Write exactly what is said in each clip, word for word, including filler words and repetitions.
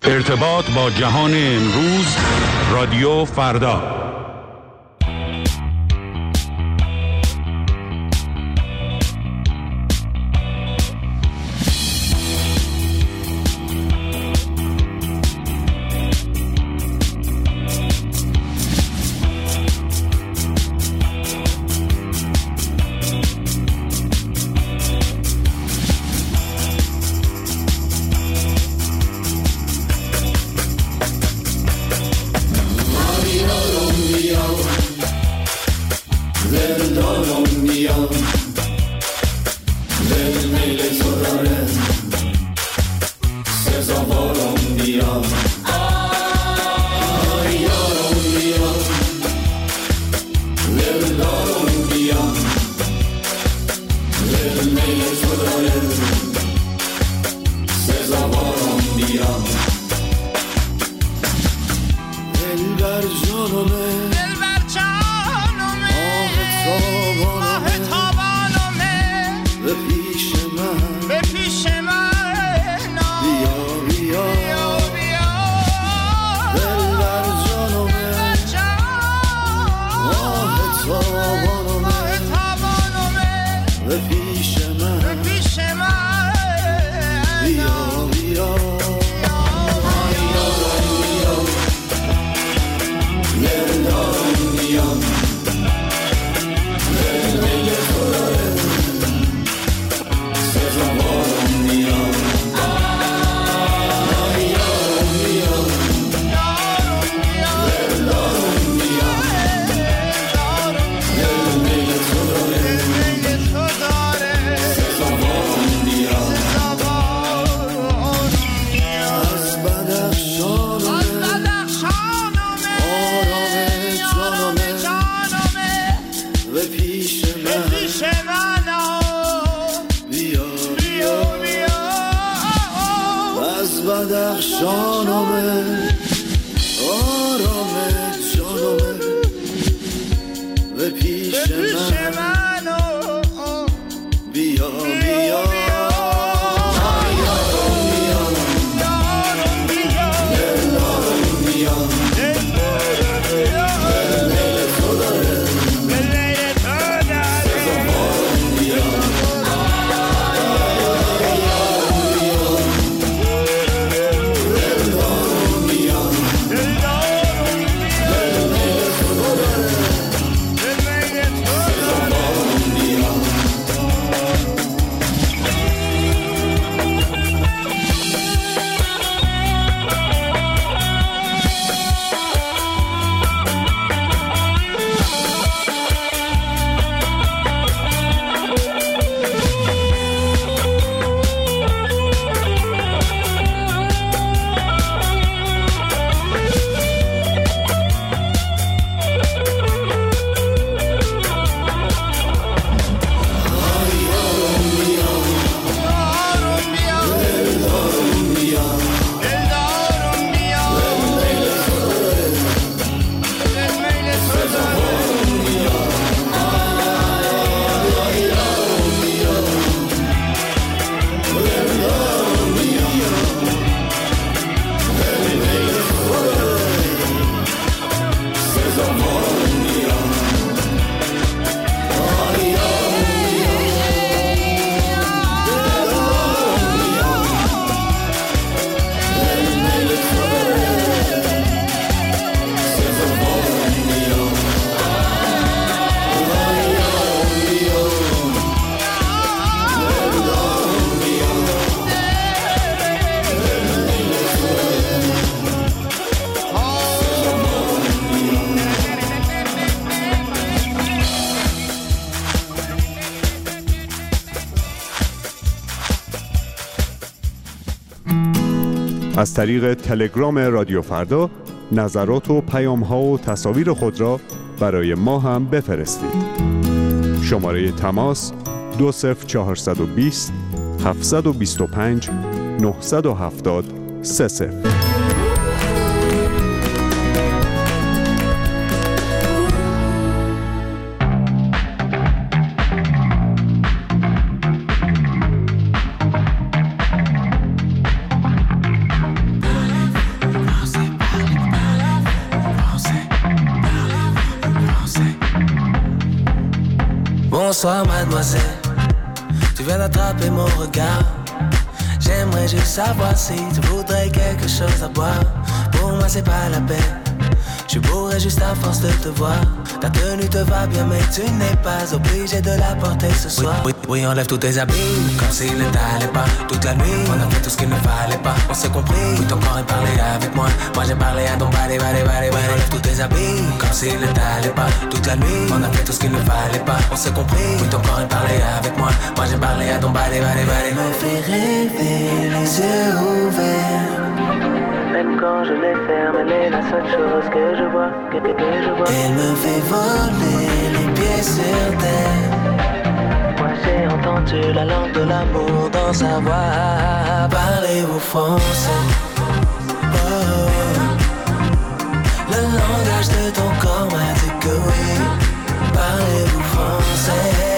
ارتباط با جهان امروز، رادیو فردا. از طریق تلگرام رادیو فردا نظرات و پیام‌ها و تصاویر خود را برای ما هم بفرستید. شماره تماس دو صفر چهارصد و بیست هفتصد و بیست و پنج نهصد و هفتاد سه صفر. Bonsoir mademoiselle, tu viens d'attraper mon regard. J'aimerais juste savoir si tu voudrais quelque chose à boire. Pour moi c'est pas la peine, je bourrais juste à force de te voir. Ta tenue te va bien mais tu n'es pas obligé de la porter ce soir. Oui, oui, oui, enlève tous tes habits, comme s'il ne t'allait pas. Toute la nuit, on a fait tout ce qu'il ne fallait pas. On s'est compris, oui, ton corps est parlé avec moi. Moi j'ai parlé à ton body, body, body, body. Enlève tous tes habits, comme s'il ne t'allait pas. Toute la nuit, on a fait tout ce qu'il ne fallait pas. On s'est compris, oui, ton corps est parlé avec moi. Moi j'ai parlé à ton body, body, body. Me fait rêver, les yeux ouverts. Même quand je les ferme, elle est la seule chose que je vois, que, que, que je vois. Elle me fait voler les pieds sur terre. Moi j'ai entendu la langue de l'amour dans sa voix. Parlez-vous français? Oh. Le langage de ton corps m'a dit que oui. Parlez-vous français?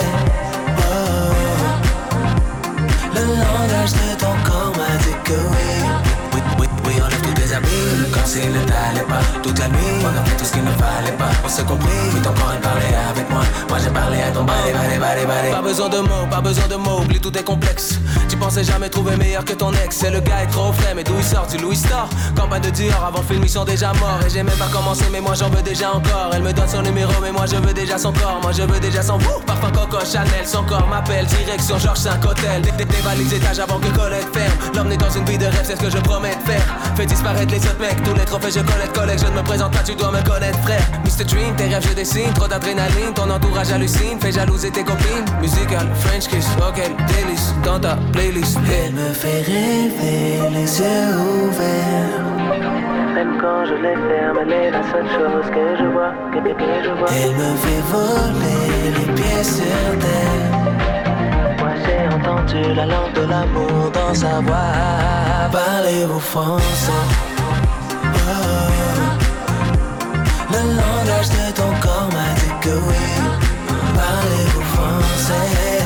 Oh. Le langage de ton corps m'a dit que oui. Oui, oui, oui, enlève tous tes habits, comme s'il ne t'allait pas. Toute la nuit, on a fait tout ce qu'il ne fallait pas. On s'est compris, oui, ton corps est parlé avec moi. Moi j'ai parlé à ton body, body, body, body. Pas besoin de mots, pas besoin de mots, oublie tous tes complexes. Tu pensais jamais trouver meilleur que ton ex. Et le gars est trop frais, mais d'où il sort, tu Louis Store. Campagne de Dior, avant le film ils sont déjà morts. Et j'ai même pas commencé, mais moi j'en veux déjà encore. Elle me donne son numéro, mais moi je veux déjà son corps. Moi je veux déjà son bout, parfum Coco Chanel. Son corps m'appelle, direction Georges cinq Hôtel. Tes valises étages avant que Colette ferme. L'emmener dans une vie de rêve, c'est ce que je promets de faire. Fais disparaître les autres mecs, tous les trophées je collecte, collègue. Je ne me présente pas, tu dois me connaître frère. mister Dream, tes rêves je dessine, trop d'adrénaline. Ton entourage hallucine, fais jalouser tes copines. Musical, French kiss, ok, délice, dans ta playlist. Elle me fait rêver, les yeux ouverts. Même quand je les ferme, elle est la seule chose que je vois, que, que, que je vois. Elle me fait voler les pieds sur terre. Moi j'ai entendu la langue de l'amour dans sa voix. Parlez-vous français? Oh. Le langage de ton corps m'a dit que oui. Parlez-vous français?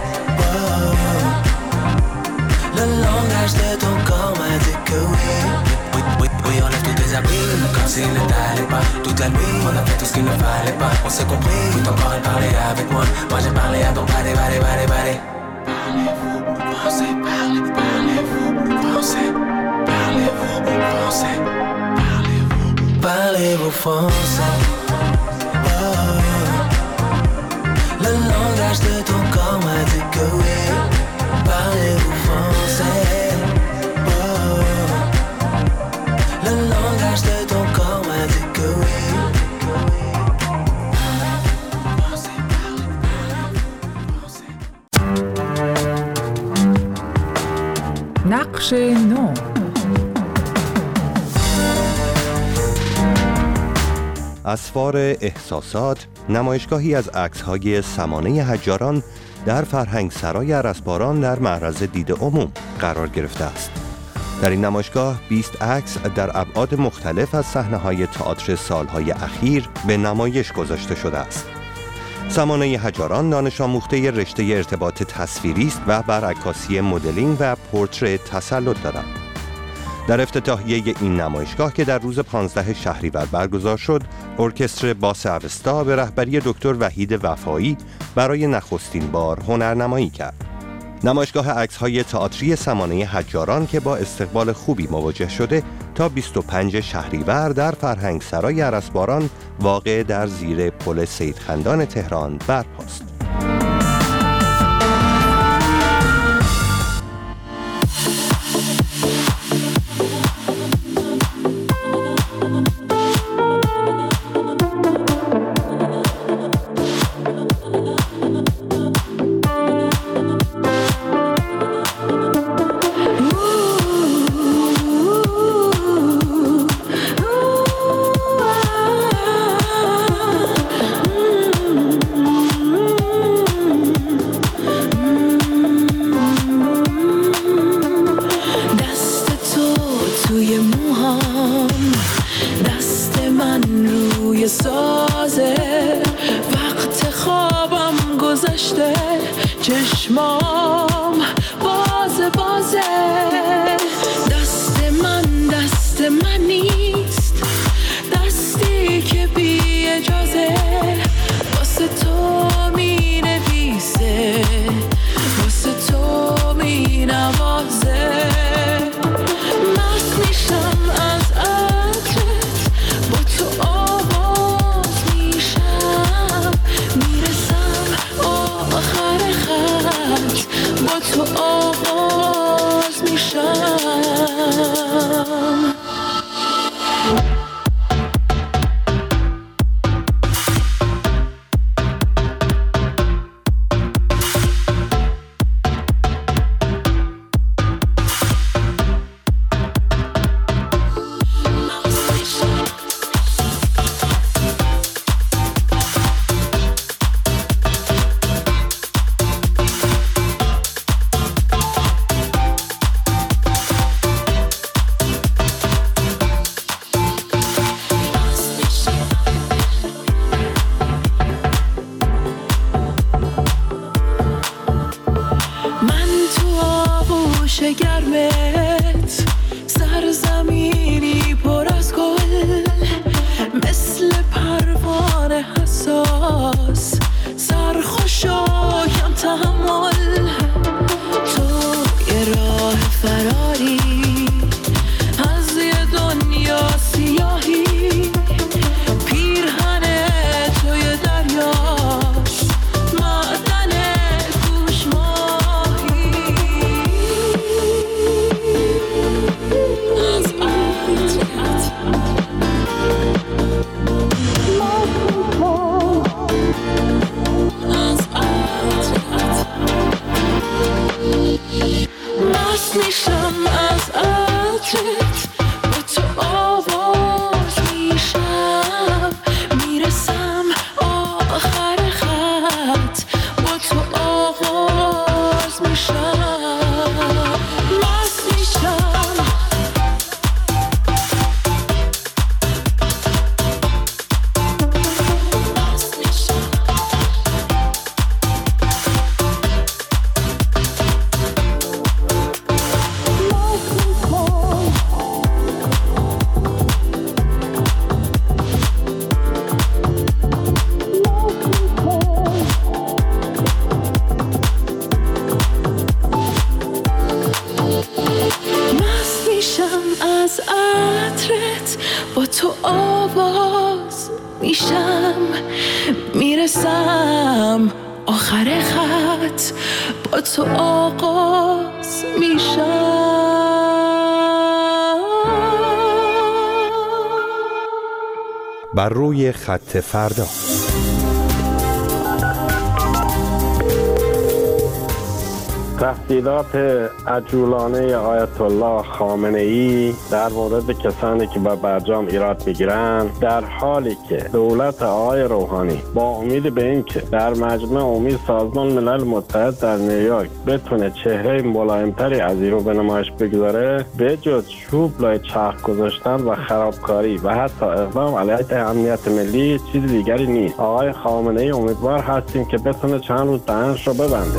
Oh. Le langage de ton corps m'a dit que oui. Oui, oui, oui, enlève tous tes habits, comme s'il ne t'allait pas. Toute la nuit, on a fait tout ce qu'il ne fallait pas. On s'est compris, oui, ton corps est parlé avec moi. Moi j'ai parlé à ton body, body, body, body. Parlez-vous français? Parlez, parlez-vous français? Parlez-vous français? Parlez-vous, parlez-vous français? Oh. Le langage de ton corps m'a dit que oui. Parlez-vous français? Oh. Le langage de ton corps m'a dit que oui. نقش نو. اسفار احساسات نمایشگاهی از عکس‌های سمانه حجاران در فرهنگ سرای ارسباران در معرض دید عموم قرار گرفته است. در این نمایشگاه بیست عکس در ابعاد مختلف از صحنه‌های تئاتر سالهای اخیر به نمایش گذاشته شده است. سمانه حجاران دانش آموخته رشته ارتباط تصویری است و بر عکاسی مدلینگ و پورتره تسلط دارد. در افتتاحیه این نمایشگاه که در روز پانزده شهریور برگزار شد، ارکستر باس اوستا به رهبری دکتر وحید وفایی برای نخستین بار هنرنمایی کرد. نمایشگاه عکس‌های تئاتری سمانه حجاران که با استقبال خوبی مواجه شده تا بیست و پنجم شهریور در فرهنگ سرای ارسباران واقع در زیر پل سیدخندان تهران برپاست. چشمام باز بازه دست من دست من نیست دستی که بی اجازه واسه تو می نویسه از عطرت با تو آواز میشم، میرسم آخر خط با تو آغاز میشم. بر روی خط فردا. تهدیدات عجولانه آیت الله خامنه ای در مورد کسانی که به برجام ایراد میگیرند، در حالی که دولت آقای روحانی با امید به این که در مجمع عمومی سازمان ملل متحد در نیویورک بتونه چهره ملایمتری از این رو به نمایش بگذاره، به جز چوب لای چرخ گذاشتن و خرابکاری و حتی اقدام علیه امنیت ملی چیز دیگری نیست. آقای خامنه ای امیدوار هستیم که بتونه چند روز دهنش رو ببنده.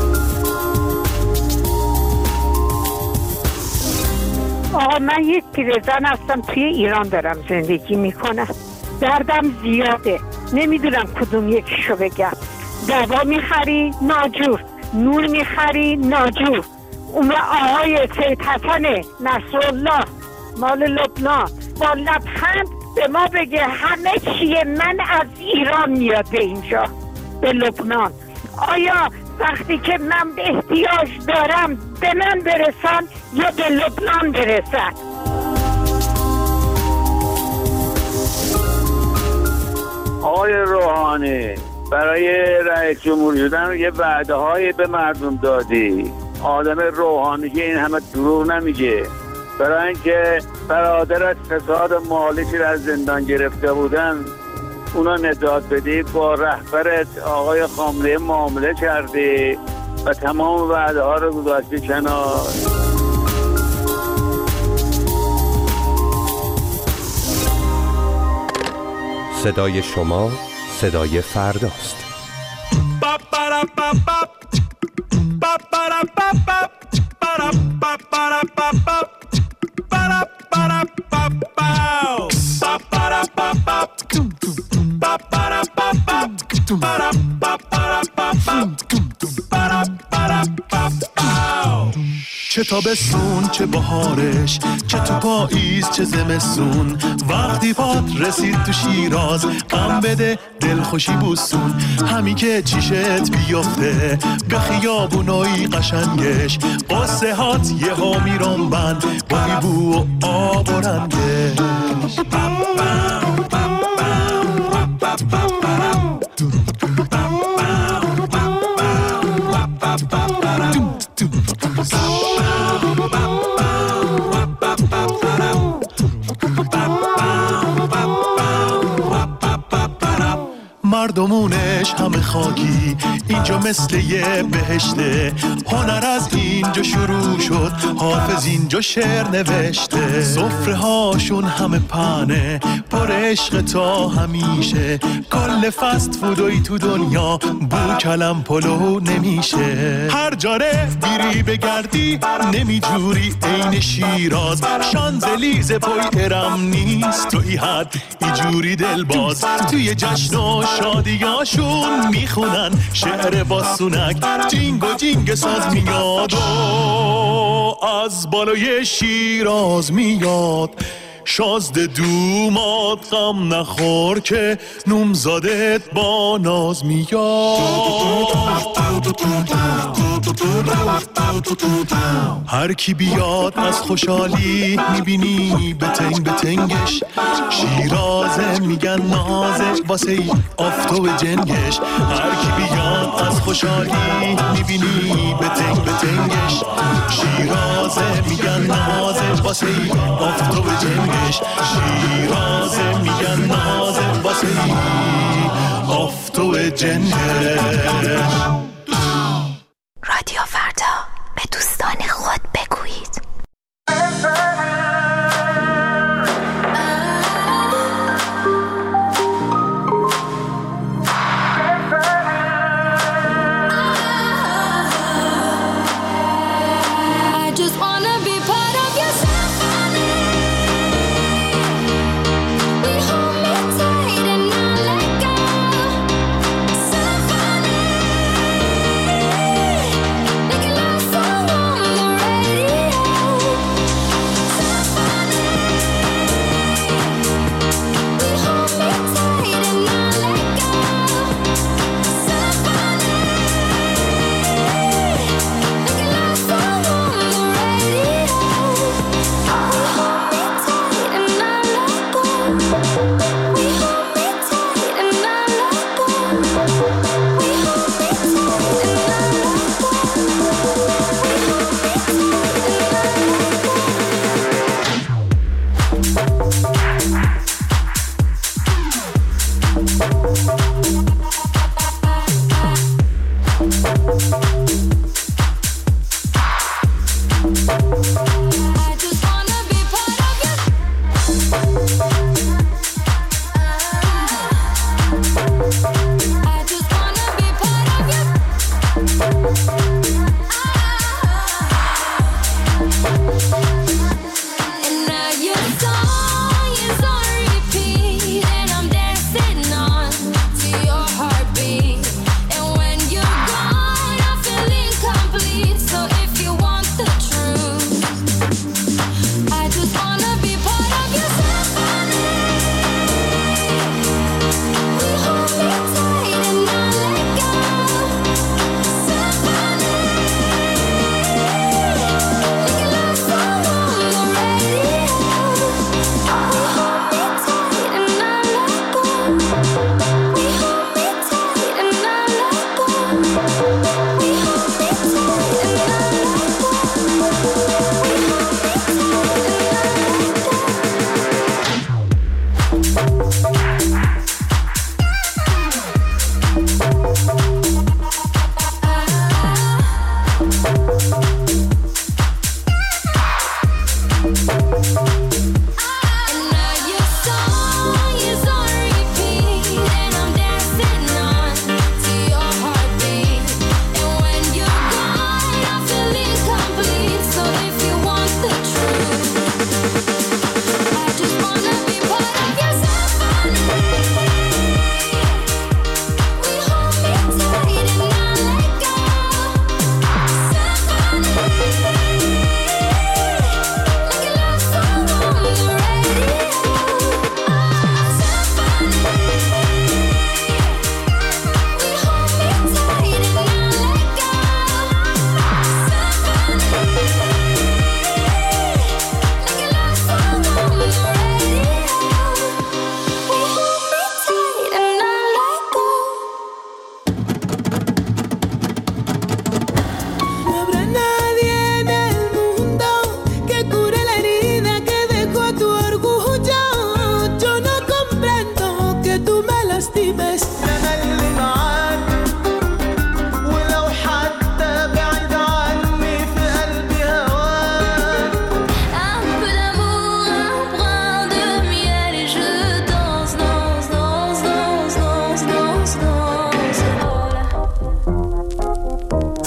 آقا من یک پیرزن هستم، توی ایران دارم زندگی میکنم، دردم زیاده، نمیدونم کدوم یکیشو بگم. دوا میخری ناجور، نور میخری ناجور. اون آقای سید حسن نصرالله مال لبنان با لبخند به ما بگه همه چیه من از ایران میاد به اینجا به لبنان. آیا وقتی که من احتیاج دارم به من برسن یا به لبنان برسن؟ آقای روحانی، برای رئیس جمهوری شدن یه وعده هایی به مردم دادی. آدم روحانی که این همه دروغ نمیگه. برای اینکه برادرت فساد مالی که از زندان گرفته بودن اونا نجات بدی، با رهبرت آقای خامنه‌ای معامله کردی و تمام وعده ها رو گذاشتی کنار. صدای شما صدای فرداست. چه تابستون چه بهارش، چه تو پاییز چه زمستون، وقتی پات رسید تو شیراز غم بده دلخوشی بوسون. همی که چیشت بیفته به خیابونای قشنگش، قصه هات یه ها میرون بند با بو و آب و رنگش. مردمونش همه خاکی، اینجا مثل یه بهشته. هنر از اینجا شروع شد، حافظ اینجا شعر نوشته. سفره هاشون همه پنه، پر عشق تا همیشه. کل فست فودوی تو دنیا بو کلم پلو نمیشه. هر جاره بیری بگردی نمیجوری عین شیراز. شانزلیزه پای ارم نیست تو ای حد ایجوری دلباز. توی جشن و شادیاشون میخونن شعر با سونک، جینگ و جینگ ساز میاد و از بالای شیراز میاد. شازده دومات غم نخور که نومزادت با ناز میاد. هر کی بیاد از خوشحالی میبینی به تنگ به تنگش. شیرازه میگن نازه واسه ای آفتو جنگش. هر کی بیاد از خوشحالی میبینی به تنگ به تنگش. شیرازه میگن نازه واسه ای آفتو جنگش. شیرازه میگن نازه واسه ای آفتو جنگش. رادیو فردا، به دوستان خود بگویید.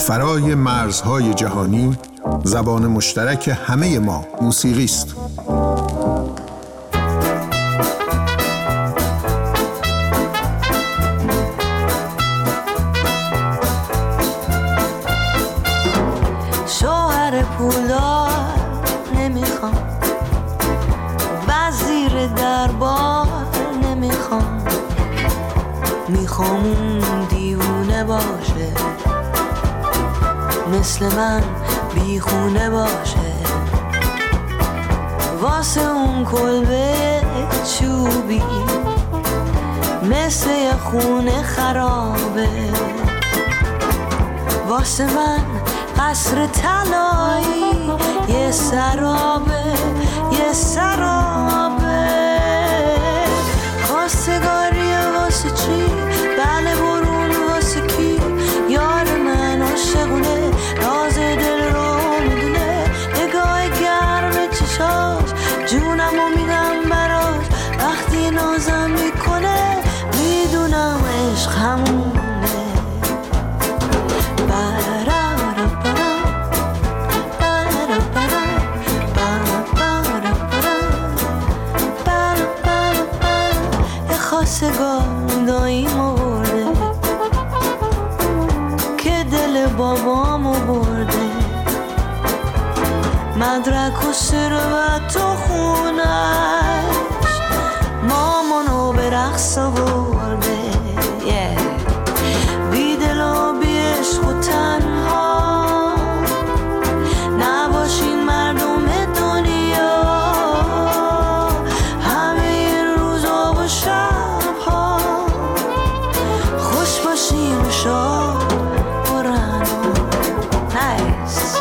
فرای مرزهای جهانی زبان مشترک همه ما موسیقی است. شوهر پولدار نمیخوام، وزیر دربار نمیخوام، میخوام اون دیوونه باشه، مثل من بیخونه باشه، واسه اون کلبه چوبی مثل یه خونه خرابه، واسه من قصر طلایی یه سرابه، یه سرابه. خواستگاری واسه چی؟ بله برون واسه کی؟ یار من عاشقونه، راز دل رو میدونه، نگاه گرم چشاش جونمو میدم براش، وقتی نازم میکنه میدونم عشق همونه. خواستگار داییمو برده که دل بابامو برده، مدرک و ثروت و خونش مامانو به رقص آورده. بی دل و بی عشق و تنها نباشین مردم دنیا، همه روزا و شبها خوش باشین و شاد و رنا. نایس.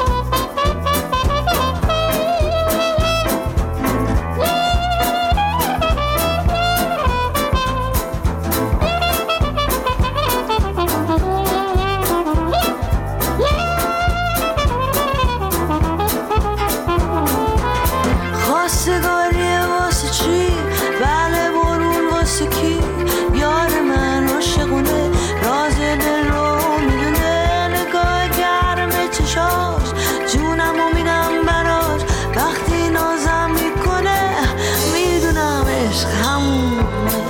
خواستگاری واسه چی؟ بله برون واسه کی؟ یار من عاشقونه، راز دل رو میدونه، نگاه گرم چشاش جونمو میدم براش، وقتی نازم میکنه میدونم عشق همونه.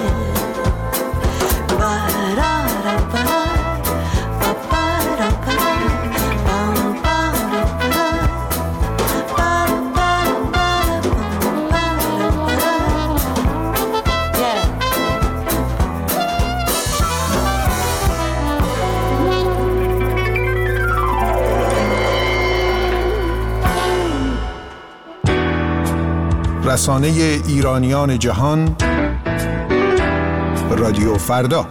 رسانه ایرانیان جهان، رادیو فردا.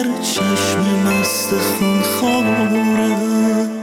در چشم مست خونخواره